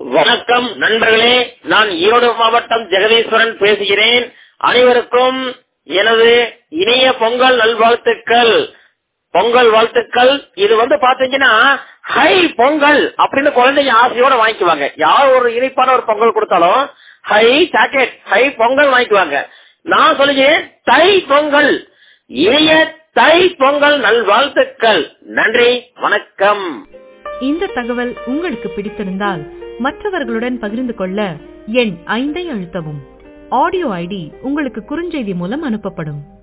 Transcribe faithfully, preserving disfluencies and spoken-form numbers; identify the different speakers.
Speaker 1: வணக்கம் நண்பர்களே, நான் ஈரோடு மாவட்டம் ஜெகதீஸ்வரன் பேசுகிறேன். அனைவருக்கும் எனது இனிய பொங்கல் நல்வாழ்த்துக்கள். பொங்கல் வாழ்த்துக்கள். இது வந்து பாத்தீங்கன்னா ஹை பொங்கல் அப்படின்னு குழந்தைங்க ஆசையோட வாங்கிக்குவாங்க. யார் ஒரு இனிப்பான ஒரு பொங்கல் கொடுத்தாலும் ஹை சாக்லேட் ஹை பொங்கல் வாங்கிக்குவாங்க. நான் சொல்லுகிறேன் தை பொங்கல், இனிய தை பொங்கல் நல்வாழ்த்துக்கள். நன்றி, வணக்கம்.
Speaker 2: இந்த தகவல் உங்களுக்கு பிடித்திருந்தால் மற்றவர்களுடன் பகிர்ந்து கொள்ள எண் ஐந்தை அழுத்தவும். ஆடியோ ஐடி உங்களுக்கு குறுஞ்செய்தி மூலம் அனுப்பப்படும்.